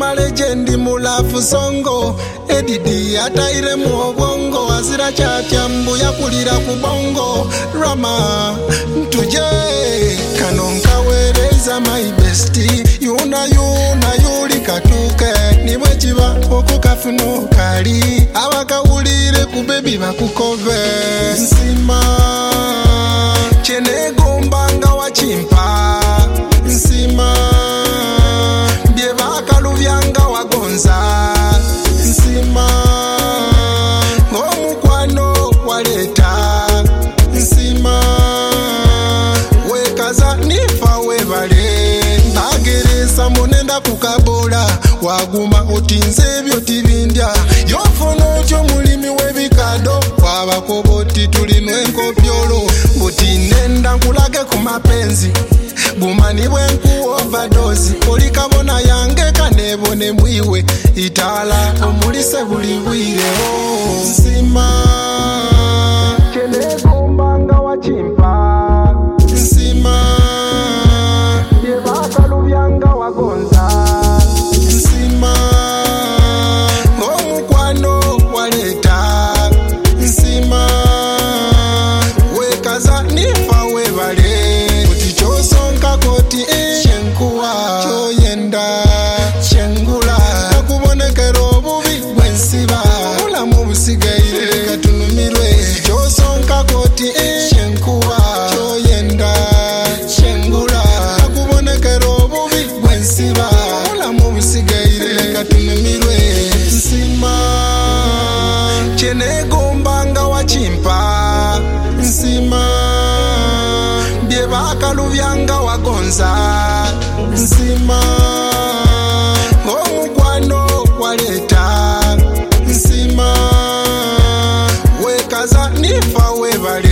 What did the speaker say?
Rama legend mulafu songo Edidi ataire muobongo Azira chatya mbuya kulira kubongo Rama ntuje Kanonka wereza my bestie Yuna yuli katuke Niwe chiba okukafunu kali Awakawulire kubebi bakukove Nsima Chene gombanga wachimpa Nsima Bye bakaluvyanga wagonza Nsima Ngomukwano waleta Nsima Wekaza nifa webale Ageresa monenda kukabola Waguma otinze ebyo tibindya Yofono otyo mulimi webikado Wabakoboti tulinwe nkopyolo Buti nenda nkulage kumapenzi Bumani bwenku overdose Olikabona yange kanebone mwiwe Itala omulise buli bwireo Nsima Chene gombanga wachimpa Nsima Bye bakaluvyanga wagonza Nsima Ngomukwano waleta Nsima Wekaza nifa webale Kuti chosonka koti Shenkuwa Choyenda Shengula Nakubonekero obubi bwensiba Mula mubusigaire Katunumirwe Chosonka koti Shenkuwa Choyenda Shengula Nakubonekero obubi bwensiba Mula mubusigaire Katunumirwe Nsima Chene gombanga wachimpa Nsima Bye bakaluvyanga wagonza Nsima Ngomukwano waleta Nsima Wekaza nifa webale